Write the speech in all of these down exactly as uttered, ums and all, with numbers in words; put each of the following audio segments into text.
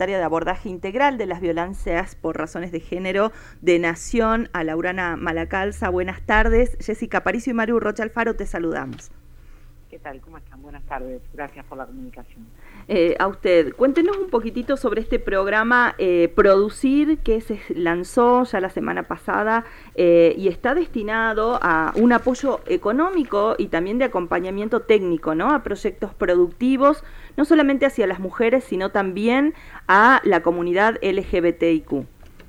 secretaria de Abordaje Integral de las Violencias por Razones de Género de Nación, a Laurana Malacalza. Buenas tardes. Jessica Aparicio y Maru Rocha Alfaro, te saludamos. ¿Qué tal? ¿Cómo están? Buenas tardes. Gracias por la comunicación. Eh, a usted, cuéntenos un poquitito sobre este programa eh, Producir, que se lanzó ya la semana pasada eh, y está destinado a un apoyo económico y también de acompañamiento técnico, ¿no? A proyectos productivos, no solamente hacia las mujeres, sino también a la comunidad L G B T I Q.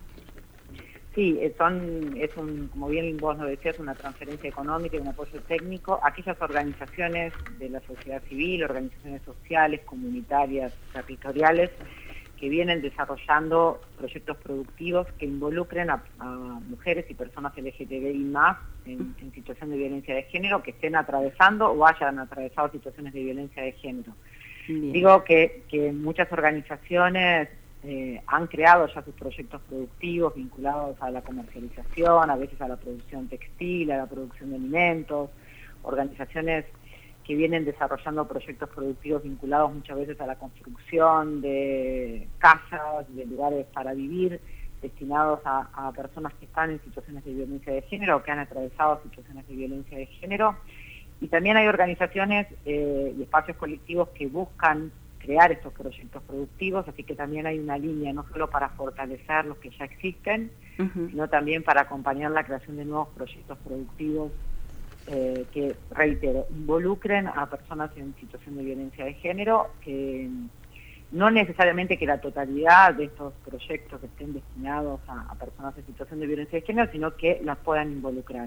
Sí, son, es un, como bien vos nos decías, una transferencia económica y un apoyo técnico a aquellas organizaciones de la sociedad civil, organizaciones sociales, comunitarias, territoriales, que vienen desarrollando proyectos productivos que involucren a, a mujeres y personas L G B T I más en, en situación de violencia de género, que estén atravesando o hayan atravesado situaciones de violencia de género. Bien. Digo que, que muchas organizaciones Eh, han creado ya sus proyectos productivos vinculados a la comercialización, a veces a la producción textil, a la producción de alimentos, organizaciones que vienen desarrollando proyectos productivos vinculados muchas veces a la construcción de casas, de lugares para vivir, destinados a, a personas que están en situaciones de violencia de género o que han atravesado situaciones de violencia de género. Y también hay organizaciones eh, y espacios colectivos que buscan crear estos proyectos productivos, así que también hay una línea no solo para fortalecer los que ya existen, uh-huh. sino también para acompañar la creación de nuevos proyectos productivos eh, que, reitero, involucren a personas en situación de violencia de género, que no necesariamente que la totalidad de estos proyectos estén destinados a, a personas en situación de violencia de género, sino que las puedan involucrar.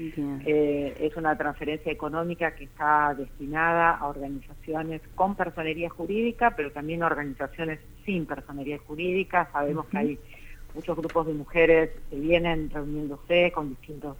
Eh, es una transferencia económica que está destinada a organizaciones con personería jurídica, pero también a organizaciones sin personería jurídica. Sabemos uh-huh. que hay muchos grupos de mujeres que vienen reuniéndose con distintos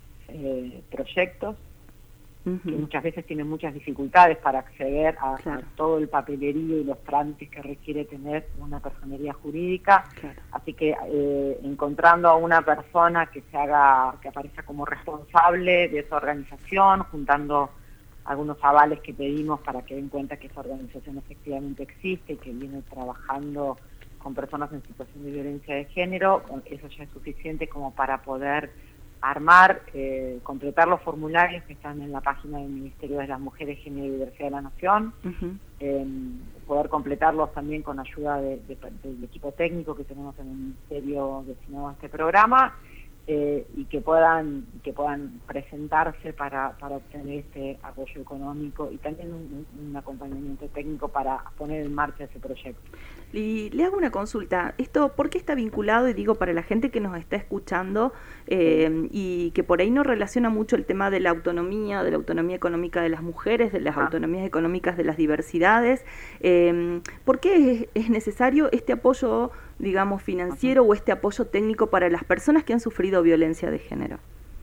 eh, proyectos, uh-huh. que muchas veces tienen muchas dificultades para acceder a, claro. a todo el papelerío y los trámites que requiere tener una personería jurídica. Claro. Así que eh, encontrando a una persona que se haga, que aparezca como responsable de esa organización, juntando algunos avales que pedimos para que den cuenta que esa organización efectivamente existe y que viene trabajando con personas en situación de violencia de género, eso ya es suficiente como para poder armar, eh, completar los formularios que están en la página del Ministerio de las Mujeres, Género y Diversidad de la Nación, uh-huh. eh, poder completarlos también con ayuda de, de, del equipo técnico que tenemos en el Ministerio destinado a este programa, eh, y que puedan que puedan presentarse para, para obtener este apoyo económico y también un, un acompañamiento técnico para poner en marcha ese proyecto. Y le hago una consulta, esto ¿por qué está vinculado? Y digo, para la gente que nos está escuchando eh, sí. y que por ahí no relaciona mucho el tema de la autonomía, de la autonomía económica de las mujeres, de las ah. autonomías económicas de las diversidades, eh, ¿por qué es, es necesario este apoyo, digamos, financiero uh-huh. o este apoyo técnico para las personas que han sufrido violencia de género?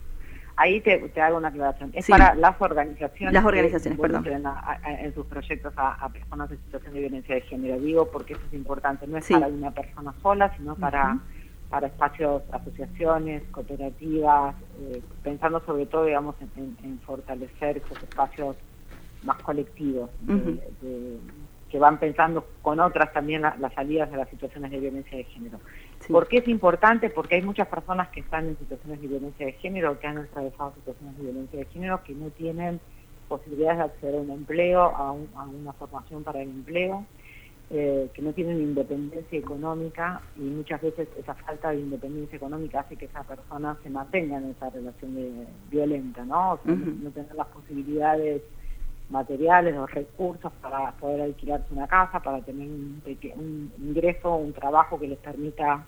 Ahí te, te hago una aclaración. Es sí. para las organizaciones, las organizaciones, que perdón. A, a, en sus proyectos a, a personas en situación de violencia de género. Digo porque eso es importante, no es sí. para una persona sola, sino para, uh-huh. para espacios, asociaciones, cooperativas, eh, pensando sobre todo, digamos, en, en, en fortalecer esos espacios más colectivos, uh-huh. de, de, que van pensando con otras también la, las salidas de las situaciones de violencia de género. Sí. ¿Por qué es importante? Porque hay muchas personas que están en situaciones de violencia de género, que han atravesado situaciones de violencia de género, que no tienen posibilidades de acceder a un empleo, a, un, a una formación para el empleo, eh, que no tienen independencia económica, y muchas veces esa falta de independencia económica hace que esa persona se mantenga en esa relación de, violenta, ¿no? O sea, uh-huh. no, no tener las posibilidades materiales o recursos para poder alquilarse una casa, para tener un, un ingreso, un trabajo que les permita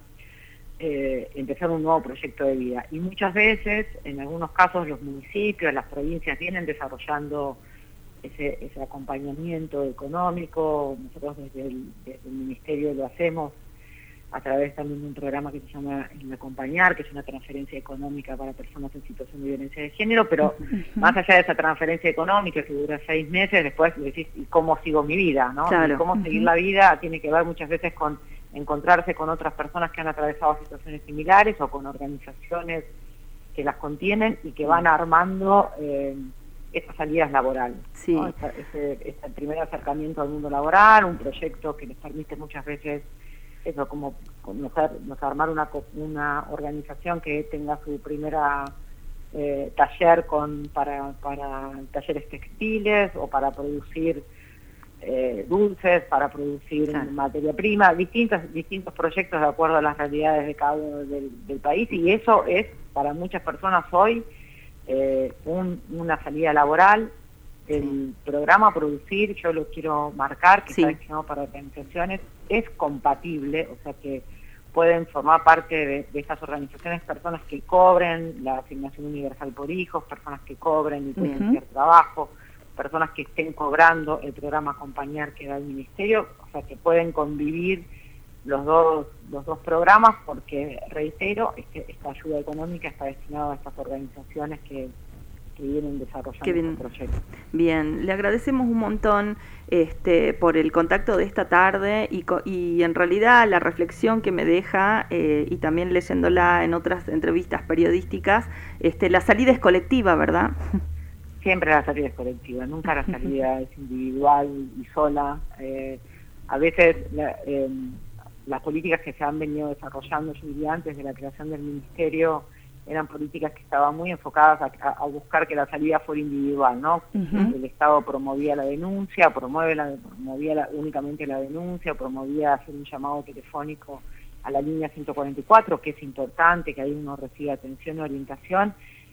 eh, empezar un nuevo proyecto de vida. Y muchas veces, en algunos casos, los municipios, las provincias vienen desarrollando ese, ese acompañamiento económico. Nosotros desde el, desde el Ministerio lo hacemos a través también de un programa que se llama El Acompañar, que es una transferencia económica para personas en situación de violencia de género, pero uh-huh. más allá de esa transferencia económica que dura seis meses, después decís, ¿y cómo sigo mi vida? ¿no? Claro. Y cómo uh-huh. seguir la vida tiene que ver muchas veces con encontrarse con otras personas que han atravesado situaciones similares o con organizaciones que las contienen y que van armando eh, esas salidas laborales. Sí. ¿no? Ese, ese, ese primer acercamiento al mundo laboral, un proyecto que les permite muchas veces eso, como nos, nos armar una, una organización que tenga su primera eh, taller con para, para talleres textiles o para producir eh, dulces, para producir claro. materia prima, distintos, distintos proyectos de acuerdo a las realidades de cada uno del, del país, y eso es para muchas personas hoy eh, un, una salida laboral. El sí. programa Producir, yo lo quiero marcar, que sí. está destinado para organizaciones, es compatible, o sea que pueden formar parte de, de estas organizaciones personas que cobren la asignación universal por hijos, personas que cobren y pueden uh-huh. hacer trabajo, personas que estén cobrando el programa Acompañar que da el Ministerio, o sea que pueden convivir los dos los dos programas, porque, reitero, este, esta ayuda económica está destinada a estas organizaciones que que vienen desarrollando bien. este proyecto. Bien, le agradecemos un montón este, por el contacto de esta tarde y, y en realidad la reflexión que me deja, eh, y también leyéndola en otras entrevistas periodísticas, este, la salida es colectiva, ¿verdad? Siempre la salida es colectiva, nunca la salida es individual y sola. Eh, a veces la, eh, las políticas que se han venido desarrollando, yo diría, antes de la creación del Ministerio, eran políticas que estaban muy enfocadas a, a buscar que la salida fuera individual, ¿no? Uh-huh. El Estado promovía la denuncia, promueve la, promovía la, únicamente la denuncia, promovía hacer un llamado telefónico a la línea ciento cuarenta y cuatro, que es importante, que ahí uno recibe atención y orientación,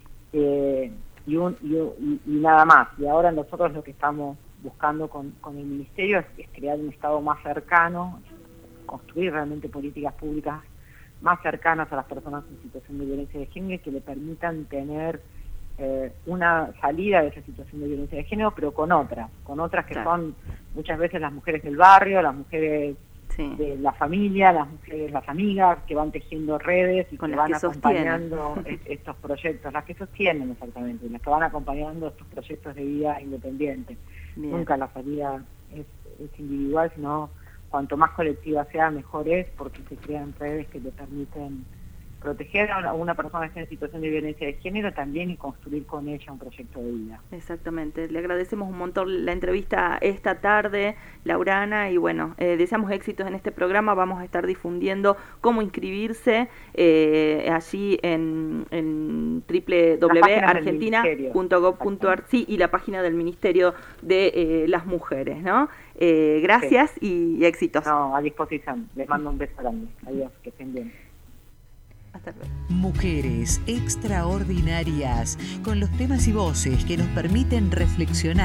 eh, y, un, y, y, y nada más. Y ahora nosotros lo que estamos buscando con, con el Ministerio es, es crear un Estado más cercano, construir realmente políticas públicas más cercanas a las personas en situación de violencia de género, que le permitan tener eh, una salida de esa situación de violencia de género, pero con otras, con otras que claro. son muchas veces las mujeres del barrio, las mujeres sí. de la familia, las mujeres, las amigas, que van tejiendo redes y con que las van que acompañando estos proyectos, las que sostienen exactamente, las que van acompañando estos proyectos de vida independiente. Bien. Nunca la salida es, es individual, sino cuanto más colectiva sea, mejor es, porque se crean redes que le permiten proteger a una persona que está en situación de violencia de género también y construir con ella un proyecto de vida. Exactamente. Le agradecemos un montón la entrevista esta tarde, Laurana, y bueno, eh, deseamos éxitos en este programa. Vamos a estar difundiendo cómo inscribirse eh, allí en, en doble u doble u doble u punto argentina punto gov punto ar sí, y la página del Ministerio de eh, las Mujeres, ¿no? Eh, gracias sí. y éxitos. No, a disposición. Les mando un beso grande. Adiós, que estén bien. Hasta luego. Mujeres extraordinarias, con los temas y voces que nos permiten reflexionar.